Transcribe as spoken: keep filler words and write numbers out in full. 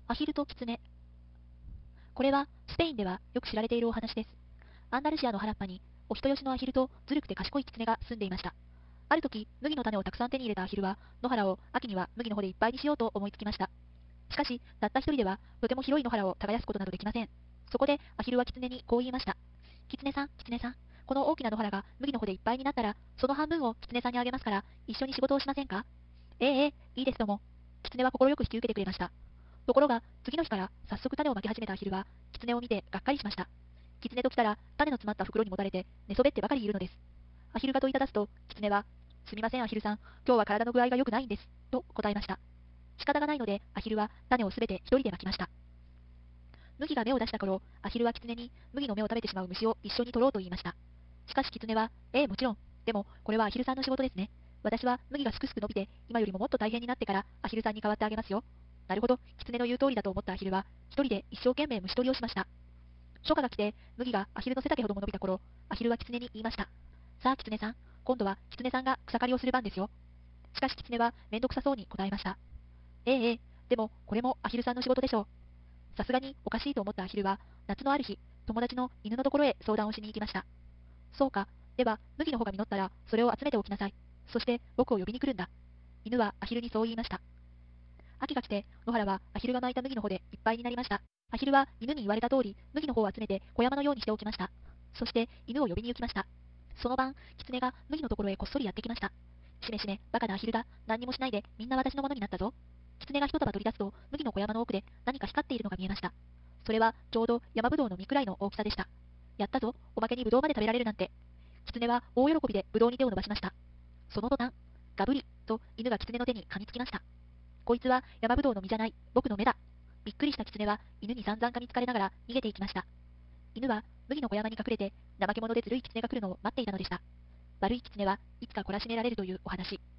アヒルとキツネ。これはスペインではよく知られているお話です。アンダルシアの原っぱにお人よしのアヒルとずるくて賢いキツネが住んでいました。ある時、麦の種をたくさん手に入れたアヒルは、野原を秋には麦の穂でいっぱいにしようと思いつきました。しかし、たった一人ではとても広い野原を耕すことなどできません。そこでアヒルはキツネにこう言いました。キツネさん、キツネさん、この大きな野原が麦の穂でいっぱいになったら、その半分をキツネさんにあげますから、一緒に仕事をしませんか？ええええ、いいですとも。キツネは快く引き受けてくれました。ところが、次の日から早速種をまき始めたアヒルは、キツネを見てがっかりしました。キツネと来たら、種の詰まった袋にもたれて、寝そべってばかりいるのです。アヒルが問いただすと、キツネは、すみませんアヒルさん、今日は体の具合が良くないんです、と答えました。仕方がないので、アヒルは種をすべて一人でまきました。麦が芽を出した頃、アヒルはキツネに麦の芽を食べてしまう虫を一緒に取ろうと言いました。しかしキツネは、ええもちろん、でもこれはアヒルさんの仕事ですね。私は麦がすくすく伸びて、今よりももっと大変になってからアヒルさんに代わってあげますよ。なるほど、キツネの言う通りだと思ったアヒルは、一人で一生懸命虫取りをしました。初夏が来て、麦がアヒルの背丈ほども伸びた頃、アヒルはキツネに言いました。さあキツネさん、今度はキツネさんが草刈りをする番ですよ。しかしキツネはめんどくさそうに答えました。ええええ、でもこれもアヒルさんの仕事でしょう。さすがにおかしいと思ったアヒルは、夏のある日、友達の犬のところへ相談をしに行きました。そうか、では、麦の穂が実ったら、それを集めておきなさい。そして、僕を呼びに来るんだ。犬はアヒルにそう言いました。秋が来て、野原はアヒルが巻いた麦の穂でいっぱいになりました。アヒルは犬に言われた通り、麦の穂を集めて小山のようにしておきました。そして、犬を呼びに行きました。その晩、キツネが麦のところへこっそりやってきました。しめしめ、バカなアヒルだ。何にもしないで、みんな私のものになったぞ。キツネが一束取り出すと、麦の小山の奥で何か光っているのが見えました。それは、ちょうど山ぶどうの実くらいの大きさでした。やったぞ、おまけにぶどうまで食べられるなんて。キツネは大喜びでぶどうに手を伸ばしました。その途端、ガブリと犬がキツネの手に噛みつきました。こいつは山ぶどうの実じゃない、僕の目だ。びっくりしたキツネは犬に散々噛みつかれながら逃げていきました。犬は麦の小山に隠れて、怠け者でずるいキツネが来るのを待っていたのでした。悪いキツネはいつか懲らしめられるというお話。